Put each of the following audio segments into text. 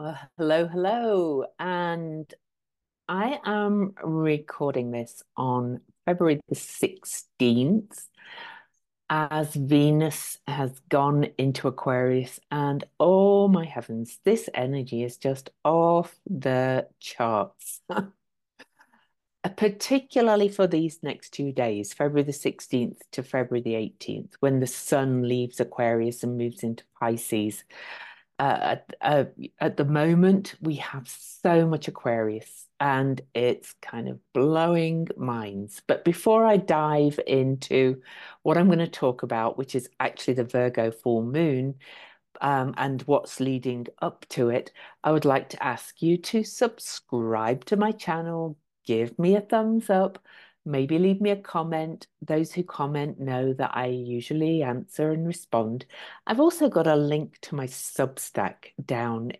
Hello, hello. And I am recording this on February the 16th as Venus has gone into Aquarius. And oh my heavens, this energy is just off the charts. Particularly for these next 2 days, February the 16th to February the 18th, when the sun leaves Aquarius and moves into Pisces. At the moment, we have so much Aquarius and it's kind of blowing minds. But before I dive into what I'm going to talk about, which is actually the Virgo full moon, and what's leading up to it, I would like to ask you to subscribe to my channel, give me a thumbs up, maybe leave me a comment. Those who comment know that I usually answer and respond. I've also got a link to my Substack down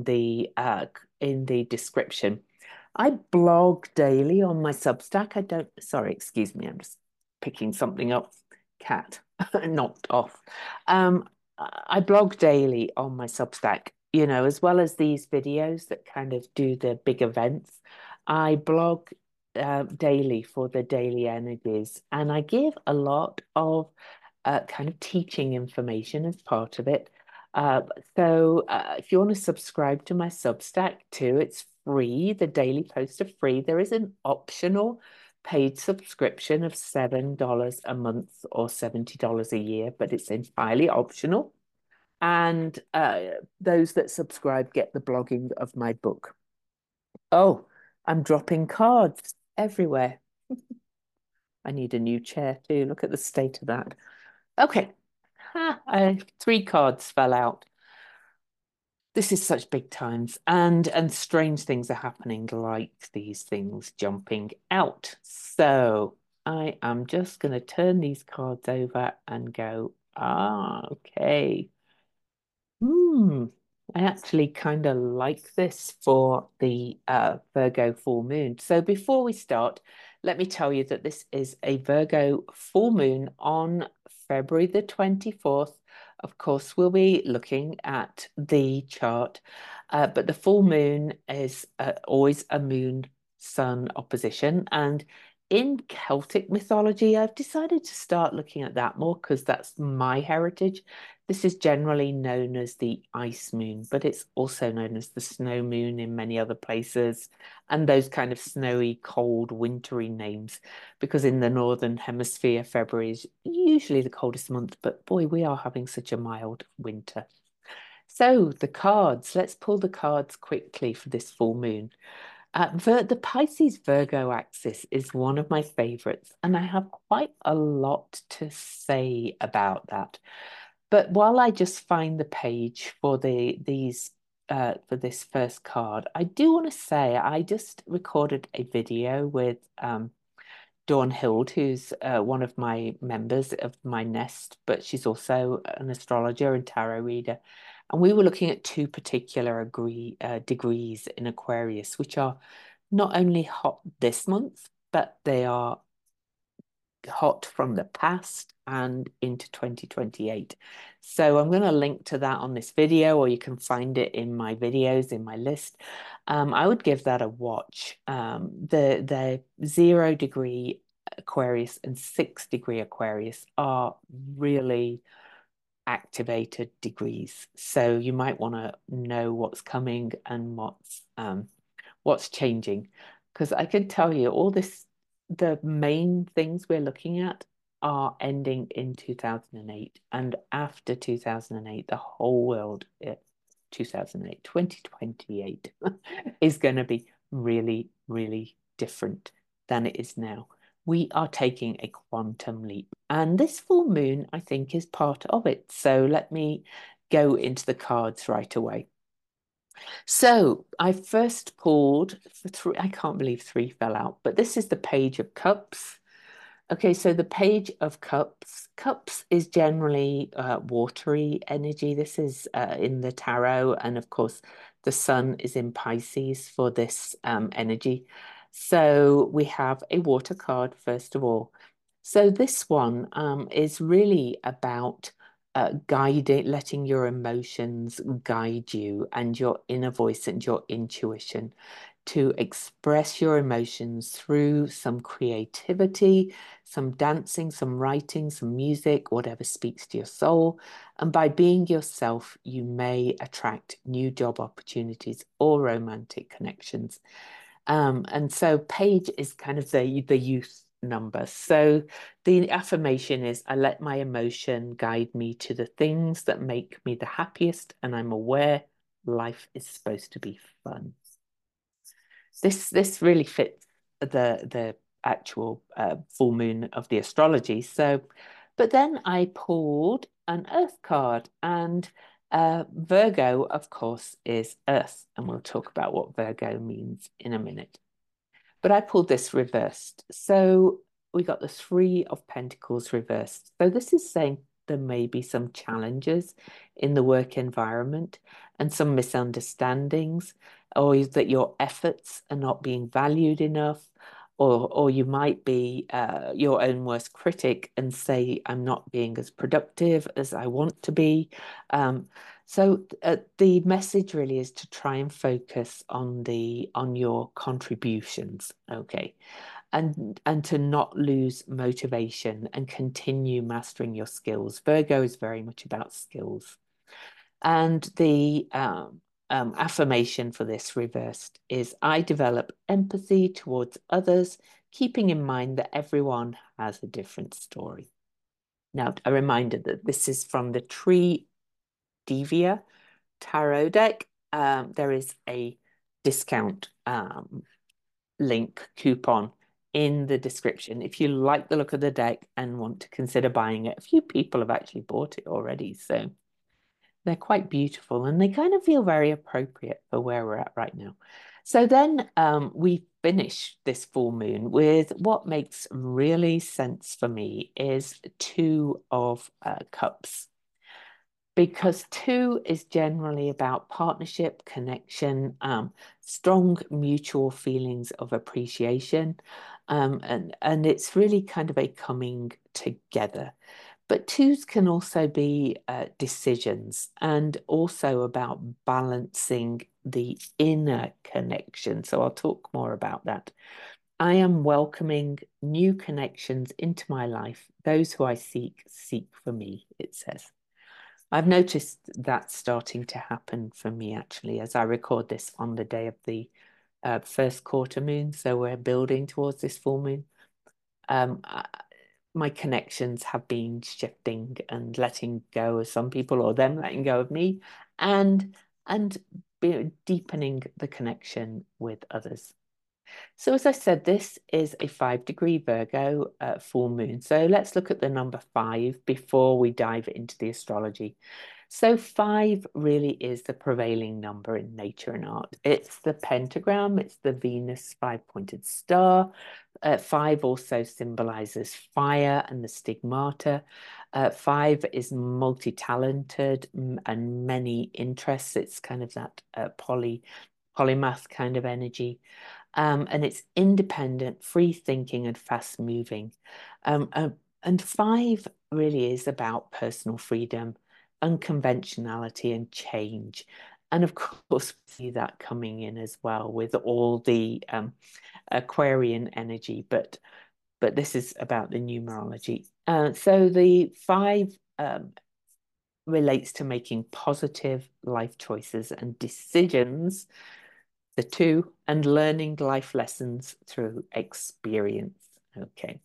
in the description. I blog daily on my Substack. I don't, sorry, excuse me, I'm just picking something up. Cat knocked off. Um, I blog daily on my Substack, as well as these videos that kind of do the big events. I blog daily for the daily energies, and I give a lot of kind of teaching information as part of it. Uh, so if you want to subscribe to my Substack too, it's free. The daily posts are free. There is an optional paid subscription of $7 a month or $70 a year, but it's entirely optional. And those that subscribe get the blogging of my book. Oh, I'm dropping cards everywhere. I need a new chair too. Look at the state of that. Okay. Three cards fell out. This is such big times, and strange things are happening, like these things jumping out. So I am just going to turn these cards over and go, okay. Hmm. I actually kind of like this for the Virgo full moon. So before we start, let me tell you that this is a Virgo full moon on February the 24th. Of course, we'll be looking at the chart, but the full moon is always a moon sun opposition. And in Celtic mythology, I've decided to start looking at that more because that's my heritage. This is generally known as the ice moon, but it's also known as the snow moon in many other places, and those kind of snowy, cold, wintry names, because in the northern hemisphere, February is usually the coldest month, but boy, we are having such a mild winter. So the cards, let's pull the cards quickly for this full moon. The Pisces Virgo axis is one of my favorites, and I have quite a lot to say about that. But while I just find the page for for this first card, I do want to say I just recorded a video with Dawn Hild, who's one of my members of my nest, but she's also an astrologer and tarot reader. And we were looking at two particular degrees in Aquarius, which are not only hot this month, but they are hot from the past and into 2028. So I'm going to link to that on this video, or you can find it in my videos in my list. I would give that a watch. The 0 degree Aquarius and 6 degree Aquarius are really activated degrees. So you might want to know what's coming and what's changing. Because I can tell you all this, the main things we're looking at are ending in 2008. And after 2008, the whole world, 2008, 2028 is going to be really, really different than it is now. We are taking a quantum leap. And this full moon, I think, is part of it. So let me go into the cards right away. So I first pulled for three. I can't believe three fell out, but this is the Page of Cups. Okay, so the Page of Cups. Cups is generally watery energy. This is in the tarot, and of course, the sun is in Pisces for this energy. So we have a water card, first of all. So this one is really about letting your emotions guide you and your inner voice and your intuition to express your emotions through some creativity, some dancing, some writing, some music, whatever speaks to your soul. And by being yourself, you may attract new job opportunities or romantic connections. And so page is kind of the youth number. So the affirmation is I let my emotion guide me to the things that make me the happiest, and I'm aware life is supposed to be fun. This really fits the actual full moon of the astrology. So, but then I pulled an Earth card, and Virgo, of course, is Earth, and we'll talk about what Virgo means in a minute. But I pulled this reversed. So we got the Three of Pentacles reversed. So this is saying there may be some challenges in the work environment and some misunderstandings, or that your efforts are not being valued enough, or you might be your own worst critic and say, I'm not being as productive as I want to be. So the message really is to try and focus on your contributions, okay, and to not lose motivation and continue mastering your skills. Virgo is very much about skills, and the affirmation for this reversed is I develop empathy towards others, keeping in mind that everyone has a different story. Now, a reminder that this is from the Tree Devia tarot deck. There is a discount link coupon in the description if you like the look of the deck and want to consider buying it. A few people have actually bought it already, so they're quite beautiful and they kind of feel very appropriate for where we're at right now. So then we finish this full moon with what makes really sense for me is Two of Cups, because two is generally about partnership, connection, strong mutual feelings of appreciation, and it's really kind of a coming together. But twos can also be decisions and also about balancing the inner connection. So I'll talk more about that. I am welcoming new connections into my life. Those who I seek, seek for me, it says. I've noticed that starting to happen for me actually as I record this on the day of the first quarter moon. So we're building towards this full moon. Um, I, my connections have been shifting and letting go of some people, or them letting go of me, and and deepening the connection with others. So as I said, this is a 5-degree Virgo full moon. So let's look at the number 5 before we dive into the astrology. So 5 really is the prevailing number in nature and art. It's the pentagram, it's the Venus five-pointed star. 5 also symbolizes fire and the stigmata. 5 is multi-talented and many interests. It's kind of that polymath kind of energy. And it's independent, free thinking, and fast moving. And 5 really is about personal freedom, unconventionality, and change. And of course, we see that coming in as well with all the Aquarian energy, but this is about the numerology. So the 5 relates to making positive life choices and decisions, the 2, and learning life lessons through experience. Okay.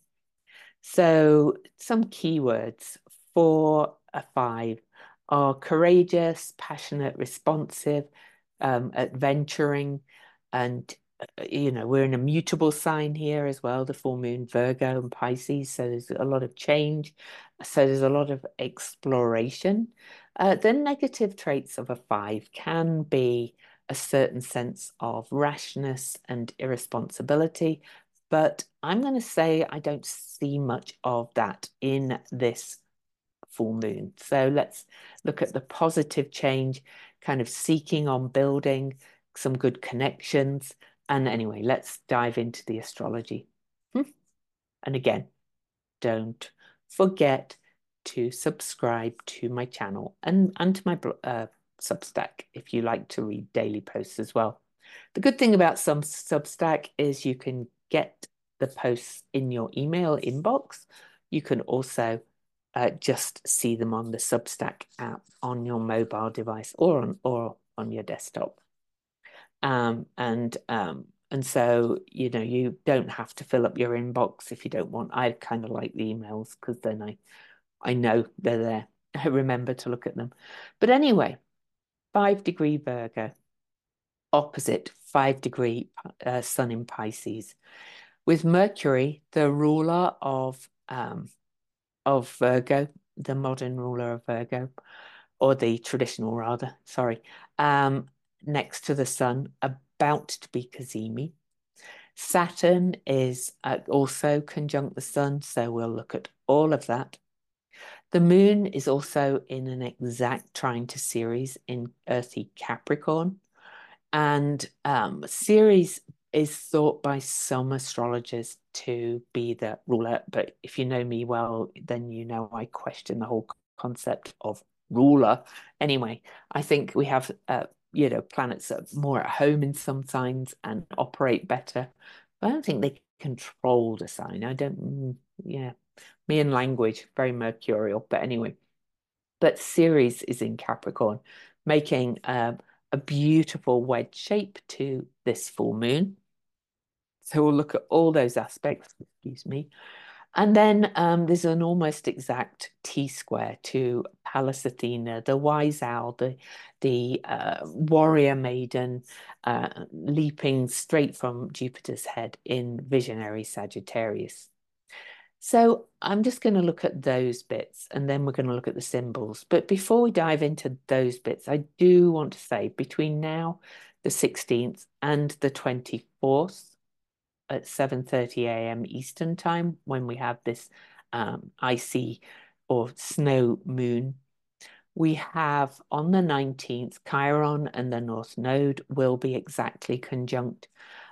So some keywords for a 5 are courageous, passionate, responsive, adventuring, and we're in a mutable sign here as well, the full moon Virgo and Pisces. So there's a lot of change. So there's a lot of exploration. The negative traits of a 5 can be a certain sense of rashness and irresponsibility, but I'm going to say I don't see much of that in this full moon. So let's look at the positive change, kind of seeking on building some good connections. And anyway, let's dive into the astrology. And again, don't forget to subscribe to my channel and to my Substack if you like to read daily posts as well. The good thing about some Substack is you can get the posts in your email inbox. You can also just see them on the Substack app on your mobile device or on your desktop. And so, you don't have to fill up your inbox if you don't want. I kind of like the emails because then I know they're there. I remember to look at them. But anyway, 5-degree Virgo, opposite 5-degree Sun in Pisces, with Mercury, the ruler of Virgo, the modern ruler of Virgo, or the traditional rather, sorry, next to the Sun, about to be Cazimi. Saturn is also conjunct the Sun, so we'll look at all of that. The Moon is also in an exact trine to Ceres in earthy Capricorn. And Ceres is thought by some astrologers to be the ruler, but if you know me well, then you know I question the whole concept of ruler. Anyway, I think we have planets that are more at home in some signs and operate better. But I don't think they control the sign. I don't, yeah, me and language, very mercurial. But anyway, but Ceres is in Capricorn, making a beautiful wedge shape to this full moon. So we'll look at all those aspects, excuse me. And then there's an almost exact T-square to Pallas Athena, the wise owl, the warrior maiden, leaping straight from Jupiter's head in visionary Sagittarius. So I'm just going to look at those bits and then we're going to look at the symbols. But before we dive into those bits, I do want to say between now, the 16th and the 24th at 7:30 a.m. Eastern time, when we have this icy or snow moon, we have on the 19th, Chiron and the North Node will be exactly conjunct.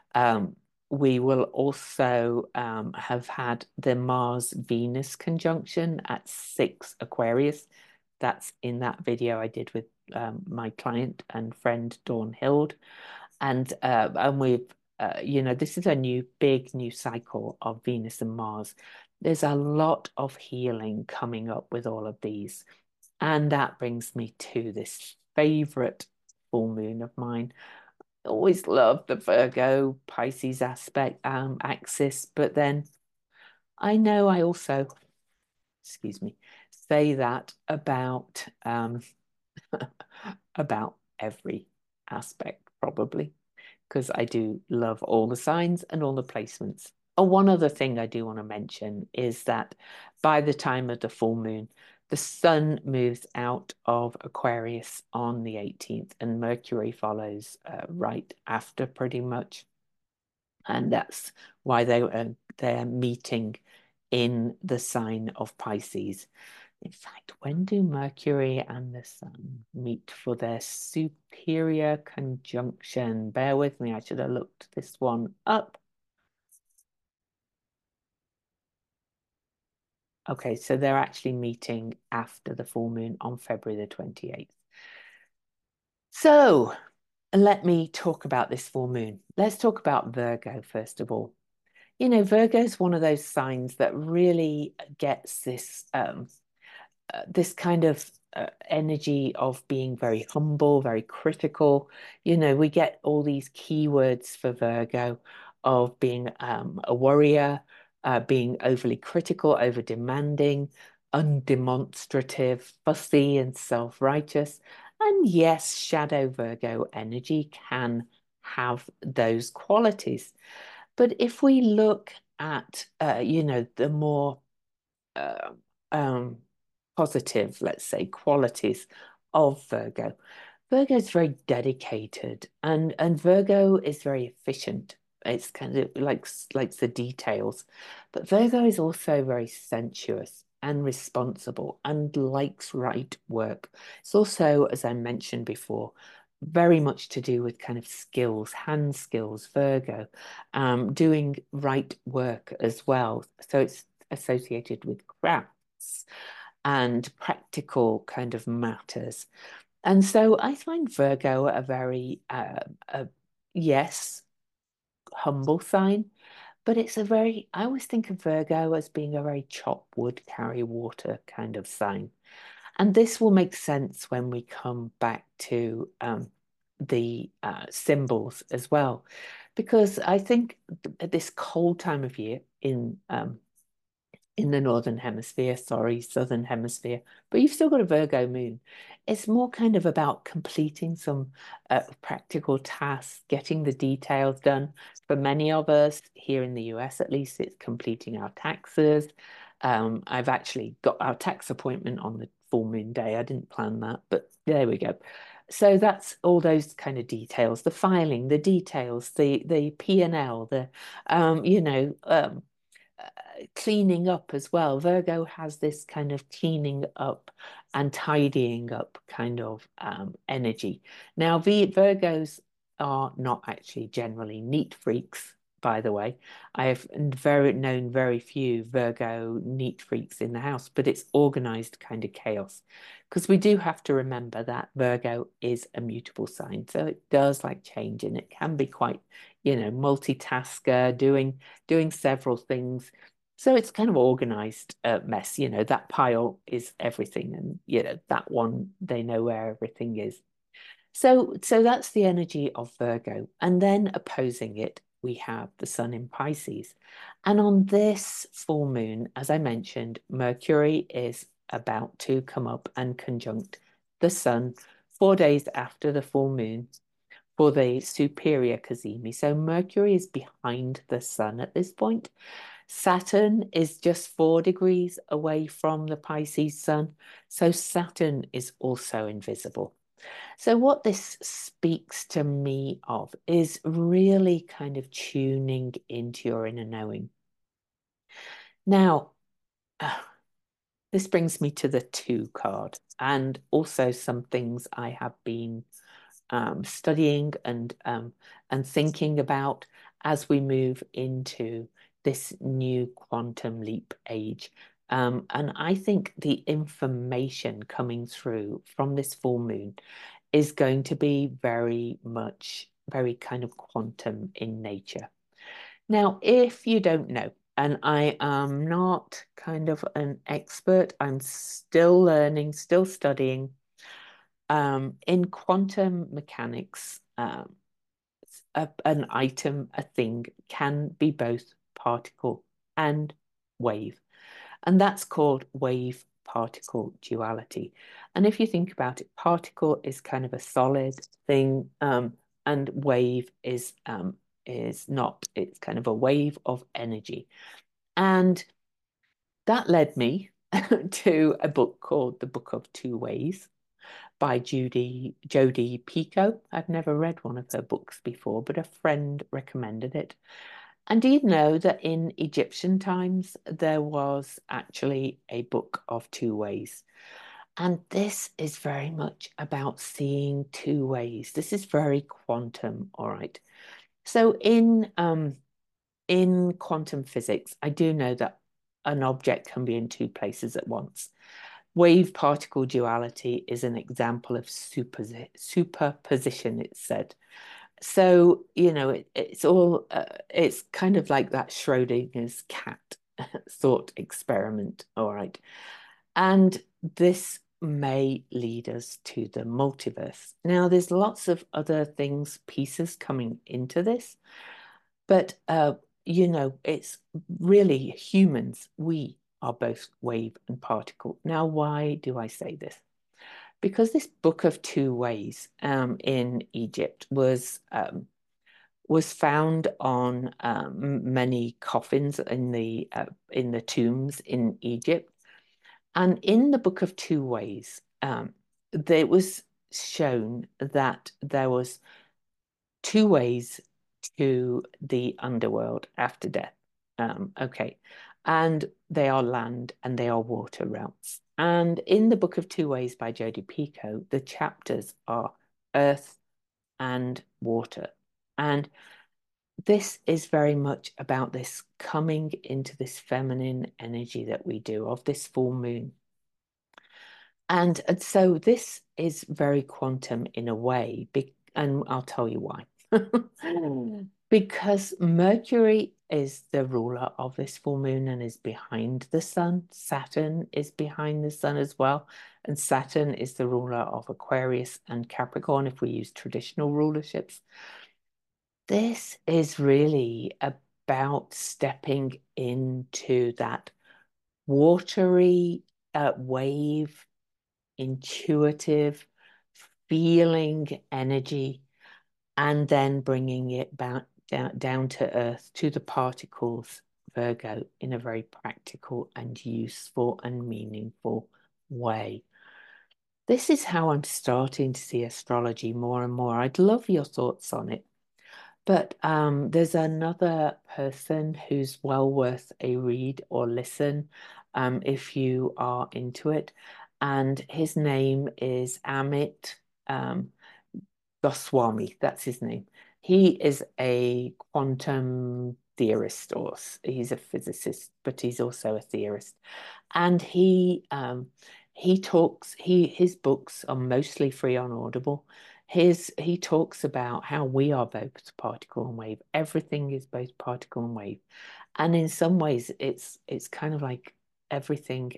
We will also have had the Mars-Venus conjunction at 6 Aquarius. That's in that video I did with my client and friend Dawn Hild. And we've, this is a big new cycle of Venus and Mars. There's a lot of healing coming up with all of these. And that brings me to this favorite full moon of mine. Always loved the Virgo Pisces axis, but then I know I also, excuse me, say that about about every aspect probably, because I do love all the signs and all the placements. Oh, one other thing I do want to mention is that by the time of the full moon, the Sun moves out of Aquarius on the 18th and Mercury follows right after pretty much. And that's why they're meeting in the sign of Pisces. In fact, when do Mercury and the Sun meet for their superior conjunction? Bear with me, I should have looked this one up. Okay, so they're actually meeting after the full moon on February the 28th. So let me talk about this full moon. Let's talk about Virgo first of all. Virgo is one of those signs that really gets this kind of energy of being very humble, very critical. We get all these keywords for Virgo of being a warrior, being overly critical, over demanding, undemonstrative, fussy, and self-righteous. And yes, shadow Virgo energy can have those qualities. But if we look at, the more uh, um, positive, let's say, qualities of Virgo. Virgo is very dedicated and Virgo is very efficient. It's kind of likes the details. But Virgo is also very sensuous and responsible and likes right work. It's also, as I mentioned before, very much to do with kind of skills, hand skills, Virgo, doing right work as well. So it's associated with crafts and practical kind of matters. And so I find Virgo a very, yes, humble sign, but it's a very, I always think of Virgo as being a very chop wood, carry water kind of sign. And this will make sense when we come back to the symbols as well, because I think at this cold time of year in the northern hemisphere, sorry, southern hemisphere, but you've still got a Virgo moon. It's more kind of about completing some practical tasks, getting the details done. For many of us here in the US, at least, it's completing our taxes. I've actually got our tax appointment on the full moon day. I didn't plan that, but there we go. So that's all those kind of details, the filing, the details, the P&L, the cleaning up as well. Virgo has this kind of cleaning up and tidying up kind of energy. Now, Virgos are not actually generally neat freaks, by the way. I have known very few Virgo neat freaks in the house, but it's organized kind of chaos. Because we do have to remember that Virgo is a mutable sign. So it does like change and it can be quite, multitasker, doing several things. So it's kind of organized mess, that pile is everything, and that one, they know where everything is. So that's the energy of Virgo. And then opposing it, we have the sun in Pisces. And on this full moon, as I mentioned, Mercury is about to come up and conjunct the sun 4 days after the full moon for the superior cazimi. So Mercury is behind the sun at this point. Saturn is just 4 degrees away from the Pisces sun. So Saturn is also invisible. So what this speaks to me of is really kind of tuning into your inner knowing. Now, this brings me to the 2 card and also some things I have been studying and thinking about as we move into this new quantum leap age. And I think the information coming through from this full moon is going to be very kind of quantum in nature. Now, if you don't know, and I am not kind of an expert, I'm still learning, still studying. In quantum mechanics, an item, a thing, can be both particle and wave. And that's called wave particle duality. And if you think about it, particle is kind of a solid thing, and wave is not. It's kind of a wave of energy. And that led me to a book called The Book of Two Ways by Jodi Picoult. I've never read one of her books before, but a friend recommended it. And do you know that in Egyptian times there was actually a book of two ways? And this is very much about seeing two ways. This is very quantum, all right. So in quantum physics, I do know that an object can be in two places at once. Wave particle duality is an example of superposition, it's said. So, it's kind of like that Schrodinger's cat thought experiment. All right. And this may lead us to the multiverse. Now, there's lots of other things, pieces coming into this, but, it's really humans. We are both wave and particle. Now, why do I say this? Because this book of two ways in Egypt was found on many coffins in the tombs in Egypt, and in the book of two ways, there was shown that there was two ways to the underworld after death. Okay. And they are land and they are water routes. And in the Book of Two Ways by Jodi Picoult, the chapters are earth and water. And this is very much about this coming into this feminine energy that we do of this full moon. And so this is very quantum in a way, and I'll tell you why. Because Mercury is the ruler of this full moon and is behind the sun. Saturn is behind the sun as well. And Saturn is the ruler of Aquarius and Capricorn if we use traditional rulerships. This is really about stepping into that watery wave, intuitive, feeling energy, and then bringing it back down to earth to the particles, Virgo, in a very practical and useful and meaningful way. This is how I'm starting to see astrology more and more. I'd love your thoughts on it. But there's another person who's well worth a read or listen if you are into it. And his name is Amit um, Goswami. That's his name. He is a quantum theorist, or he's a physicist, but he's also a theorist. And he talks. His books are mostly free on Audible. He talks about how we are both particle and wave. Everything is both particle and wave, and in some ways, it's kind of like everything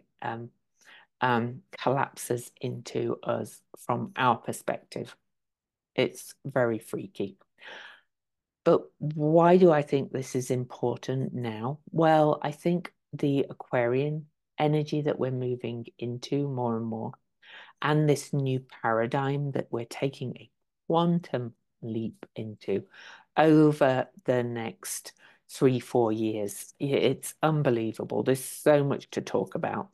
collapses into us from our perspective. It's very freaky. But why do I think this is important now? Well, I think the Aquarian energy that we're moving into more and more, and this new paradigm that we're taking a quantum leap into over the next 3, 4 years. It's unbelievable. There's so much to talk about.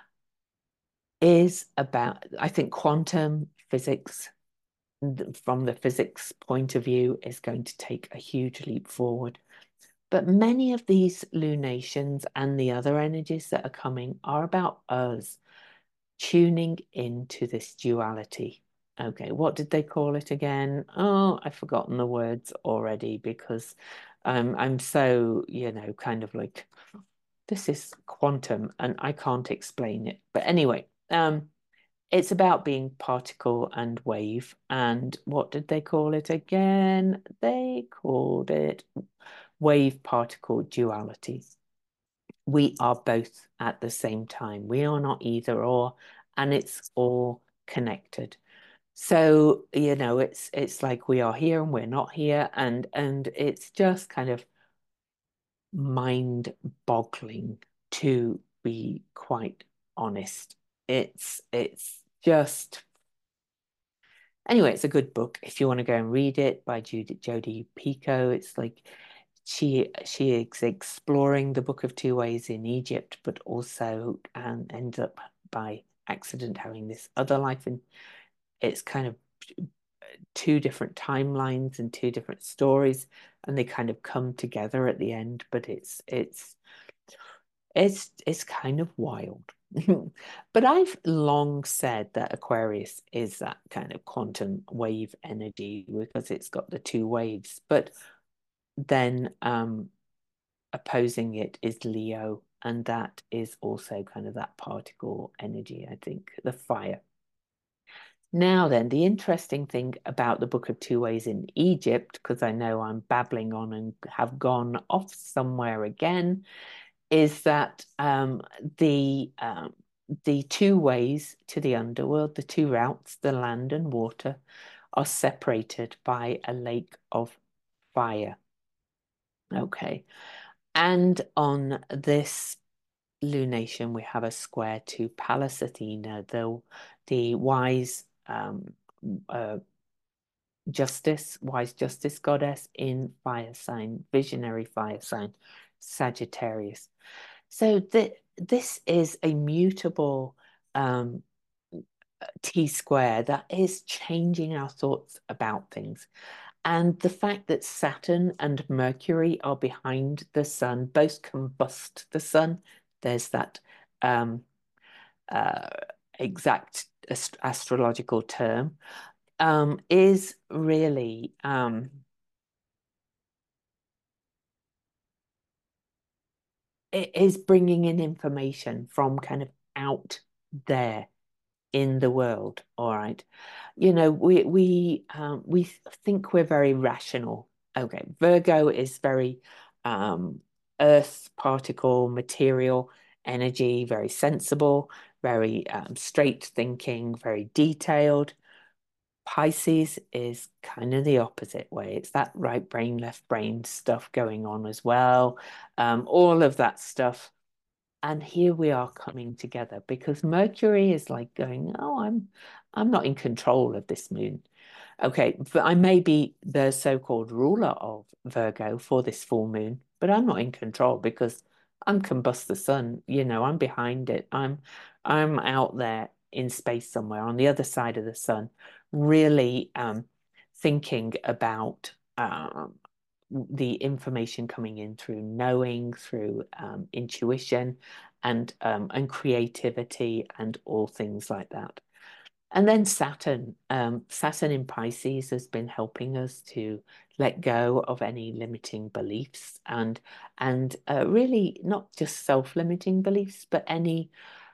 Is about, I think, quantum physics from the physics point of view is going to take a huge leap forward. But many of these lunations and the other energies that are coming are about us tuning into this duality. Okay, what did they call it again? Oh, I've forgotten the words already because I'm so, kind of like, this is quantum and I can't explain it. But anyway, it's about being particle and wave. And what did they call it again? They called it wave particle duality. We are both at the same time. We are not either or, and it's all connected. So, it's like we are here and we're not here, and it's just kind of mind-boggling, to be quite honest. It's just Anyway, it's a good book if you want to go and read it by Jodi Picoult. It's like she is exploring the Book of Two Ways in Egypt, but also ends up by accident having this other life, and it's kind of two different timelines and two different stories, and they kind of come together at the end. But it's kind of wild. But I've long said that Aquarius is that kind of quantum wave energy because it's got the two waves. But then opposing it is Leo, and that is also kind of that particle energy, I think, the fire. Now then, the interesting thing about the Book of Two Ways in Egypt, because I know I'm babbling on and have gone off somewhere again, is that the two ways to the underworld, the two routes, the land and water, are separated by a lake of fire. Okay. And on this lunation, we have a square to Pallas Athena, the uh, wise justice goddess in fire sign, visionary fire sign, Sagittarius. So this is a mutable um, T-square that is changing our thoughts about things. And the fact that Saturn and Mercury are behind the sun, both combust the sun, there's that um, uh, exact astrological term, is really it is bringing in information from kind of out there in the world. All right. You know, we think we're very rational. Okay, Virgo is very earth particle, material, energy, very sensible, very straight thinking, very detailed. Pisces is kind of the opposite way. It's that right brain, left brain stuff going on as well. All of that stuff. And here we are coming together because Mercury is like going, oh, I'm not in control of this moon. Okay, but I may be the so-called ruler of Virgo for this full moon, but I'm not in control because I'm combust the sun. You know, I'm behind it. I'm out there in space somewhere on the other side of the sun, really thinking about the information coming in through knowing, through intuition, and creativity, and all things like that. And then Saturn, Saturn in Pisces has been helping us to let go of any limiting beliefs and really not just self-limiting beliefs, but any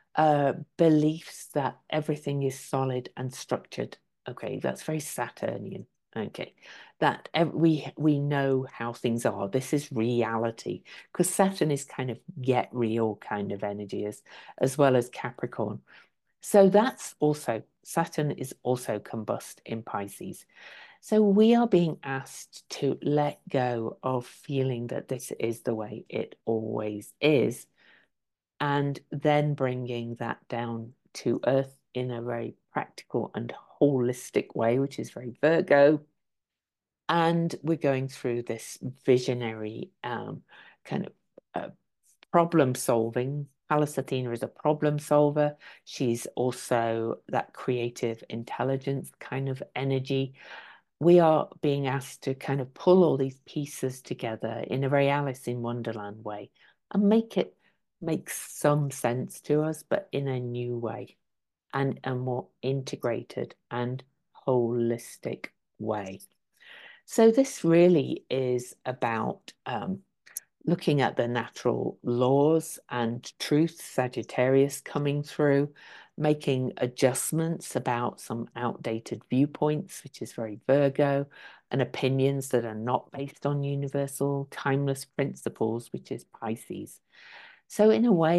beliefs that everything is solid and structured. Okay, that's very Saturnian. Okay, that we know how things are. This is reality because Saturn is kind of get real kind of energy as well as Capricorn. So that's also Saturn is also combust in Pisces. So we are being asked to let go of feeling that this is the way it always is, and then bringing that down to earth in a very practical and holistic way, which is very Virgo. And we're going through this visionary kind of problem solving. Pallas Athena is a problem solver. She's also that creative intelligence kind of energy. We are being asked to kind of pull all these pieces together in a very Alice in Wonderland way and make it make some sense to us, but in a new way and a more integrated and holistic way. So this really is about looking at the natural laws and truth, Sagittarius coming through, making adjustments about some outdated viewpoints, which is very Virgo, and opinions that are not based on universal, timeless principles, which is Pisces. So in a way,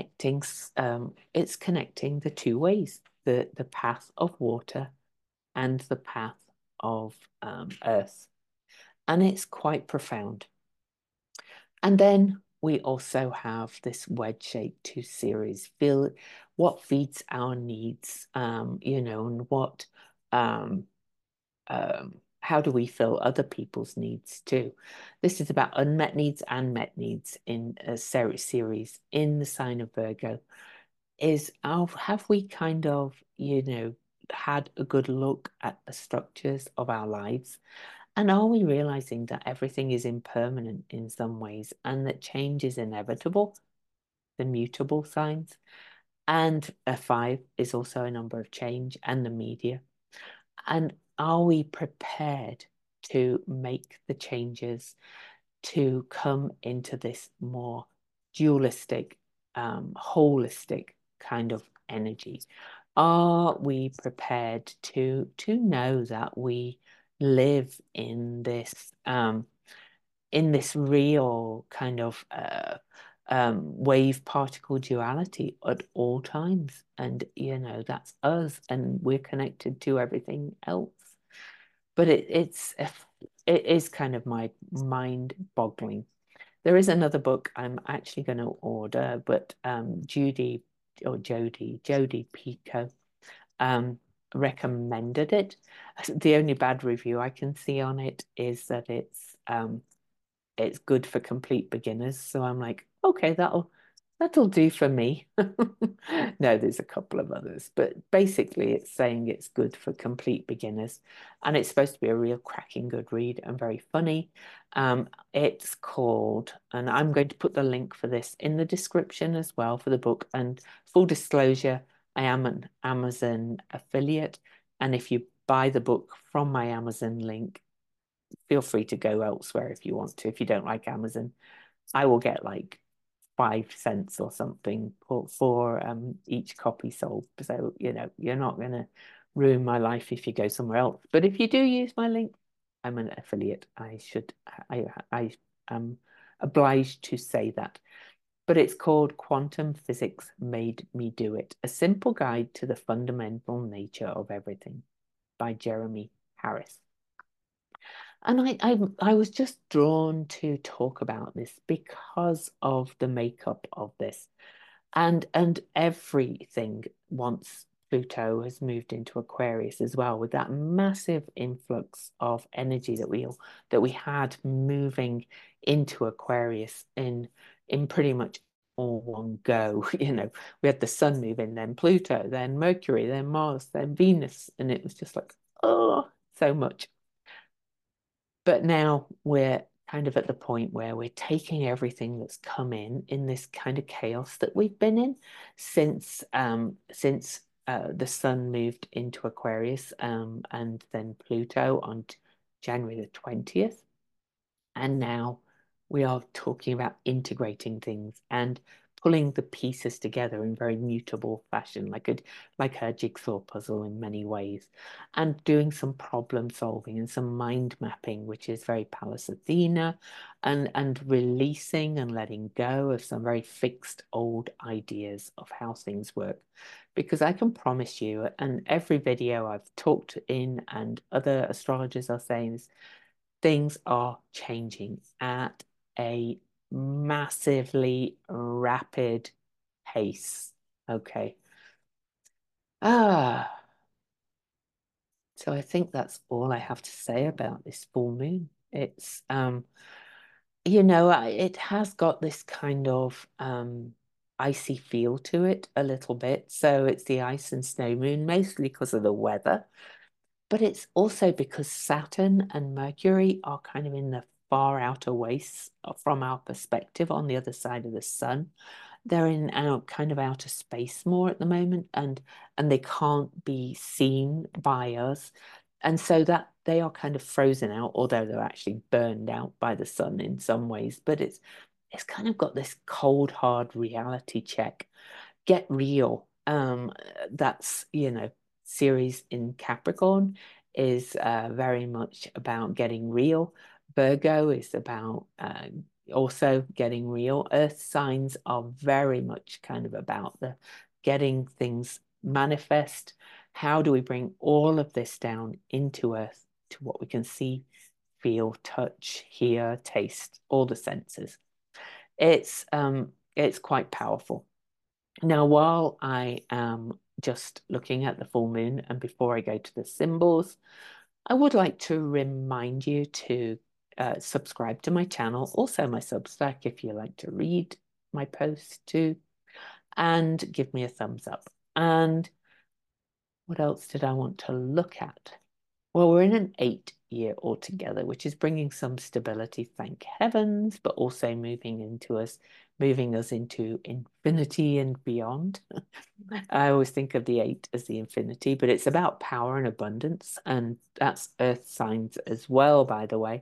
it's connecting the two ways, the path of water and the path of earth. And it's quite profound. And then we also have this wedge-shaped two series, feel what feeds our needs, you know, and how do we fill other people's needs too? This is about unmet needs and met needs in a series in the sign of Virgo. Have we kind of, you know, had a good look at the structures of our lives? And are we realizing that everything is impermanent in some ways and that change is inevitable, the mutable signs? And a five is also a number of change and the media. And are we prepared to make the changes to come into this more dualistic, holistic kind of energy? Are we prepared to know that we live in this real kind of wave particle duality at all times? And you know, that's us, and we're connected to everything else. But it is kind of my mind boggling. There is another book I'm actually going to order, but Jodi Picoult recommended it. The only bad review I can see on it is that it's good for complete beginners. So I'm like, okay, that'll do for me. No, there's a couple of others, but basically it's saying it's good for complete beginners, and it's supposed to be a real cracking good read and very funny. It's called, and I'm going to put the link for this in the description as well for the book. And full disclosure, I am an Amazon affiliate, and if you buy the book from my Amazon link, feel free to go elsewhere if you want to. If you don't like Amazon, I will get like 5 cents or something for each copy sold. So, you're not going to ruin my life if you go somewhere else. But if you do use my link, I'm an affiliate. I am obliged to say that. But it's called Quantum Physics Made Me Do It, a simple guide to the fundamental nature of everything by Jeremy Harris. And I was just drawn to talk about this because of the makeup of this. And everything once Pluto has moved into Aquarius as well, with that massive influx of energy that we had moving into Aquarius in pretty much all one go. We had the sun move in, then Pluto, then Mercury, then Mars, then Venus, and it was just like, oh, so much. But now we're kind of at the point where we're taking everything that's come in this kind of chaos that we've been in since the sun moved into Aquarius, and then Pluto on January the 20th. And now we are talking about integrating things and pulling the pieces together in very mutable fashion, like a jigsaw puzzle in many ways, and doing some problem solving and some mind mapping, which is very Pallas Athena, and releasing and letting go of some very fixed old ideas of how things work. Because I can promise you, and every video I've talked in and other astrologers are saying this, things are changing at a massively rapid pace. Okay. Ah, so I think that's all I have to say about this full moon. It has got this kind of icy feel to it a little bit. So it's the ice and snow moon, mostly because of the weather. But it's also because Saturn and Mercury are kind of in the far outer wastes from our perspective on the other side of the sun. They're in our kind of outer space more at the moment, and they can't be seen by us. And so that they are kind of frozen out, although they're actually burned out by the sun in some ways. But it's kind of got this cold, hard reality check. Get real. That's, Ceres in Capricorn is very much about getting real. Virgo is about also getting real. Earth signs are very much kind of about the getting things manifest. How do we bring all of this down into Earth to what we can see, feel, touch, hear, taste, all the senses? It's quite powerful. Now, while I am just looking at the full moon and before I go to the symbols, I would like to remind you to subscribe to my channel, also my Substack if you like to read my posts too, and give me a thumbs up. And what else did I want to look at? Well, we're in an 8-year altogether, which is bringing some stability, thank heavens, but also moving us into infinity and beyond. I always think of the 8 as the infinity, but it's about power and abundance, and that's earth signs as well, by the way.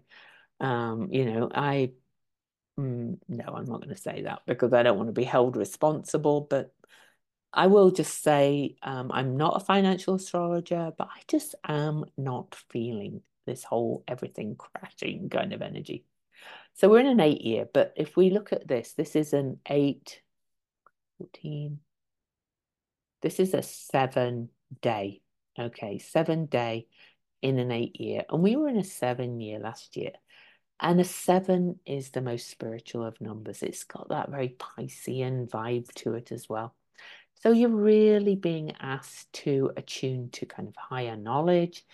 No, I'm not going to say that because I don't want to be held responsible, but I will just say I'm not a financial astrologer, but I just am not feeling this whole everything crashing kind of energy. So we're in an 8-year, but if we look at this is an 8, 14. This is a 7-day. Okay, 7-day in an 8-year. And we were in a 7-year last year. And a 7 is the most spiritual of numbers. It's got that very Piscean vibe to it as well. So you're really being asked to attune to kind of higher knowledge,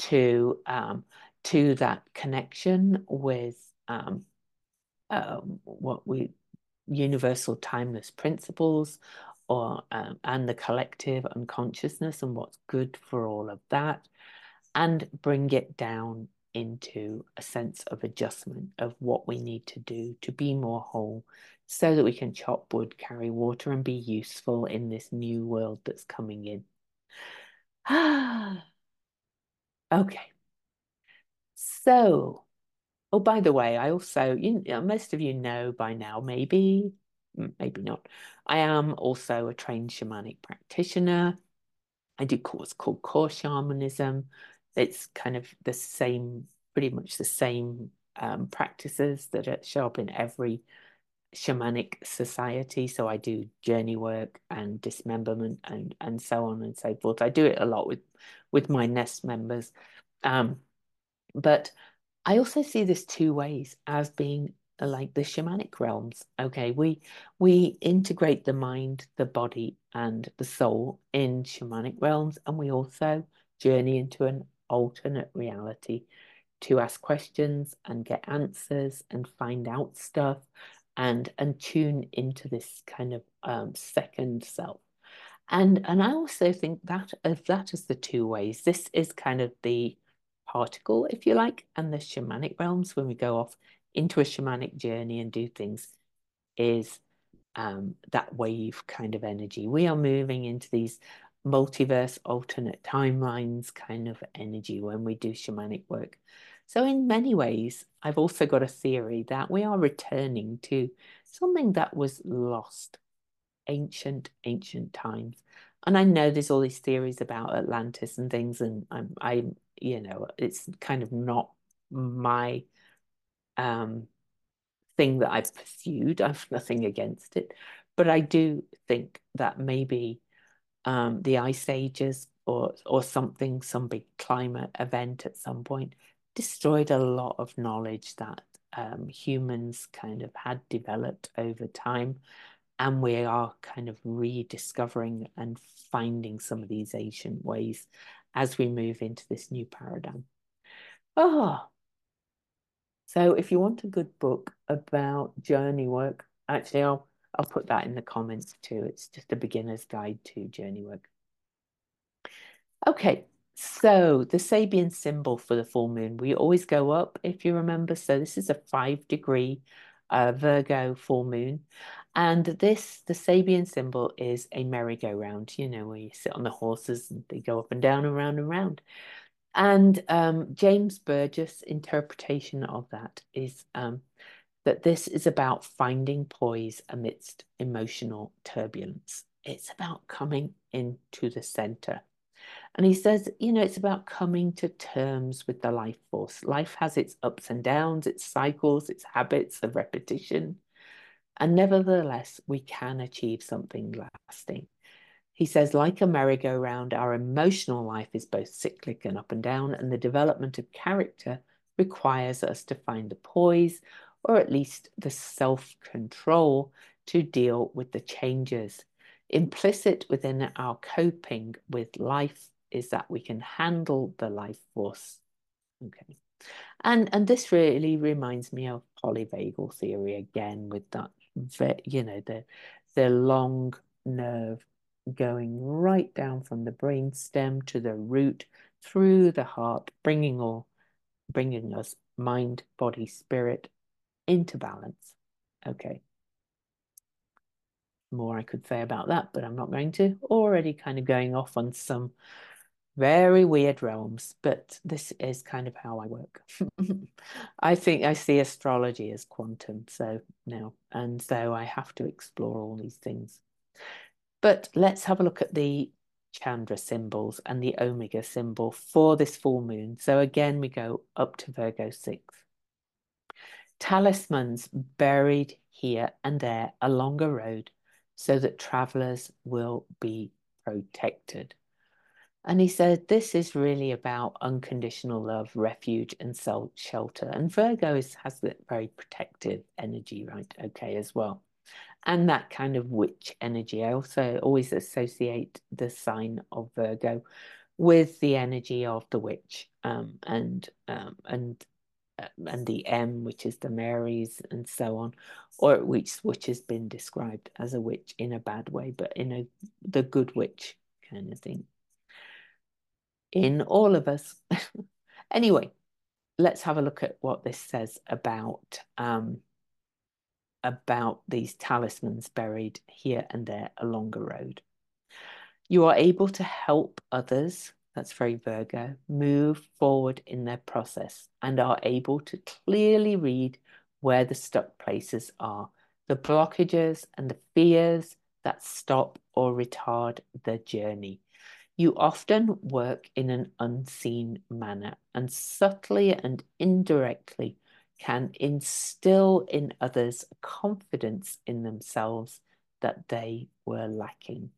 to that connection with what we universal timeless principles, or and the collective unconsciousness and what's good for all of that, and bring it down into a sense of adjustment of what we need to do to be more whole so that we can chop wood, carry water, and be useful in this new world that's coming in. Okay. So, oh, by the way, I also, most of you know by now, maybe maybe not. I am also a trained shamanic practitioner. I do what's called core shamanism. It's kind of the same, pretty much the same practices that show up in every shamanic society. So I do journey work and dismemberment and so on and so forth. I do it a lot with my nest members. Um, but I also see this two ways as being like the shamanic realms. Okay, we integrate the mind, the body, and the soul in shamanic realms, and we also journey into an alternate reality to ask questions and get answers and find out stuff and tune into this kind of second self. And I also think that of that as the two ways. This is kind of the particle, if you like, and the shamanic realms when we go off into a shamanic journey and do things is that wave kind of energy. We are moving into these multiverse alternate timelines kind of energy when we do shamanic work. So in many ways, I've also got a theory that we are returning to something that was lost, ancient times. And I know there's all these theories about Atlantis and things, and you know, it's kind of not my um thing that I've pursued. I've nothing against it, but I do think that maybe the ice ages or something, some big climate event at some point destroyed a lot of knowledge that humans kind of had developed over time, and we are kind of rediscovering and finding some of these ancient ways as we move into this new paradigm. Oh, so if you want a good book about journey work, actually I'll put that in the comments too. It's just a beginner's guide to journey work. Okay, so the Sabian symbol for the full moon, we always go up, if you remember. So this is a 5-degree Virgo full moon. And this, the Sabian symbol is a merry-go-round, you know, where you sit on the horses and they go up and down and round and round. And James Burgess' interpretation of that is that this is about finding poise amidst emotional turbulence. It's about coming into the center. And he says, you know, it's about coming to terms with the life force. Life has its ups and downs, its cycles, its habits of repetition. And nevertheless, we can achieve something lasting. He says, like a merry-go-round, our emotional life is both cyclic and up and down, and the development of character requires us to find the poise, or at least the self-control, to deal with the changes. Implicit within our coping with life is that we can handle the life force. Okay. And this really reminds me of polyvagal theory again, with that, you know, the long nerve going right down from the brain stem to the root through the heart, bringing us mind, body, spirit into balance. Okay. More I could say about that, but I'm not going to. Already kind of going off on some very weird realms, but this is kind of how I work. I think I see astrology as quantum, so no, and so I have to explore all these things. But let's have a look at the Chandra symbols and the Omega symbol for this full moon. So again, we go up to Virgo 6. Talismans buried here and there along a road so that travelers will be protected. And he said, this is really about unconditional love, refuge, and shelter. And Virgo has that very protective energy, right? Okay, as well. And that kind of witch energy. I also always associate the sign of Virgo with the energy of the witch, and the M, which is the Marys, and so on, or which has been described as a witch in a bad way, but in the good witch kind of thing in all of us. Anyway, let's have a look at what this says about these talismans buried here and there along a road. You are able to help others, that's very Virgo, move forward in their process and are able to clearly read where the stuck places are the blockages and the fears that stop or retard the journey. You often work in an unseen manner and subtly and indirectly can instill in others confidence in themselves that they were lacking.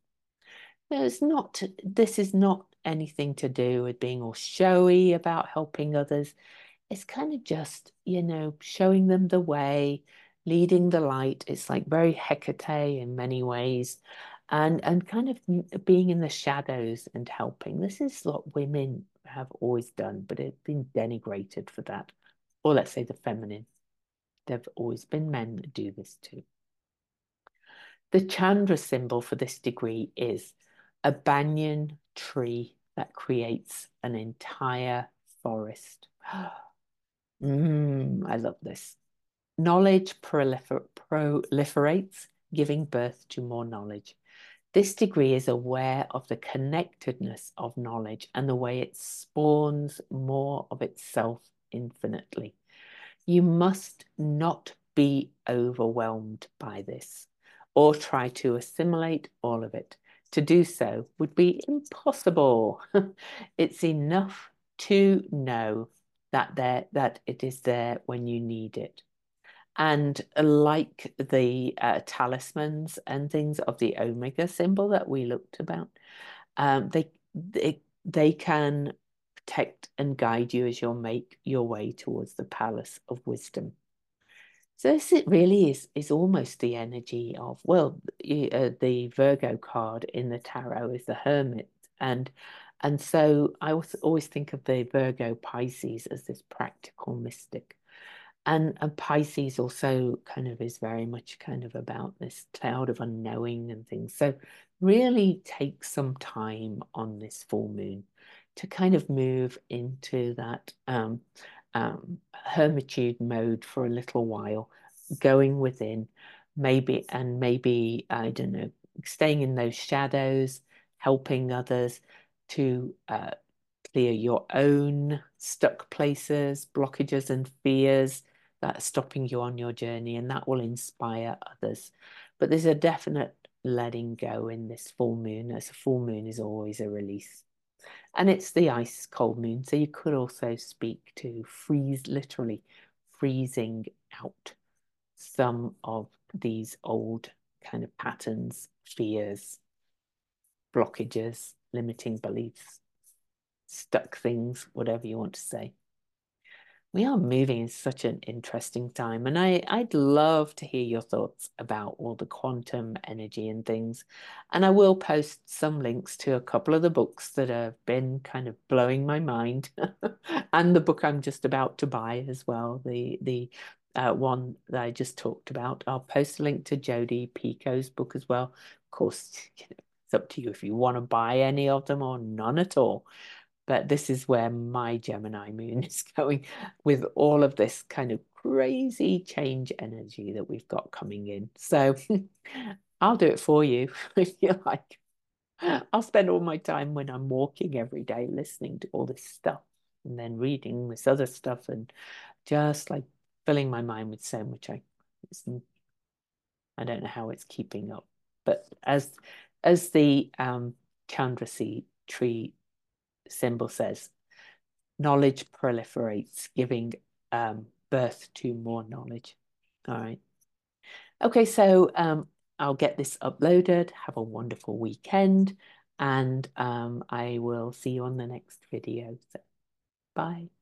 This is not anything to do with being all showy about helping others. It's kind of just, showing them the way, leading the light. It's like very Hecate in many ways, and kind of being in the shadows and helping. This is what women have always done, but it's been denigrated for that. Or let's say the feminine. There've always been men that do this too. The Chandra symbol for this degree is a banyan tree that creates an entire forest. I love this. Knowledge proliferates, giving birth to more knowledge. This degree is aware of the connectedness of knowledge and the way it spawns more of itself infinitely. You must not be overwhelmed by this or try to assimilate all of it. To do so would be impossible. It's enough to know that it is there when you need it. And like the talismans and things of the Omega symbol that we looked about, they can protect and guide you as you make your way towards the palace of wisdom. So this it really is almost the energy of, well, the Virgo card in the tarot is the Hermit, and so I always think of the Virgo Pisces as this practical mystic. And Pisces also kind of is very much kind of about this cloud of unknowing and things. So really take some time on this full moon to kind of move into that hermitude mode for a little while, going within, maybe, I don't know, staying in those shadows, helping others to clear your own stuck places, blockages, and fears that are stopping you on your journey, and that will inspire others. But there's a definite letting go in this full moon, as a full moon is always a release. And it's the ice cold moon, so you could also speak to literally freezing out some of these old kind of patterns, fears, blockages, limiting beliefs, stuck things, whatever you want to say. We are moving in such an interesting time, and I'd love to hear your thoughts about all the quantum energy and things. And I will post some links to a couple of the books that have been kind of blowing my mind, and the book I'm just about to buy as well, the one that I just talked about. I'll post a link to Jodi Picoult's book as well. Of course, it's up to you if you want to buy any of them or none at all. But this is where my Gemini moon is going with all of this kind of crazy change energy that we've got coming in. So I'll do it for you if you like. I'll spend all my time when I'm walking every day listening to all this stuff and then reading this other stuff and just like filling my mind with so much. I don't know how it's keeping up. But as the Chandra tree symbol says, knowledge proliferates, giving birth to more knowledge. All right. Okay, so I'll get this uploaded. Have a wonderful weekend, and I will see you on the next video. So, bye.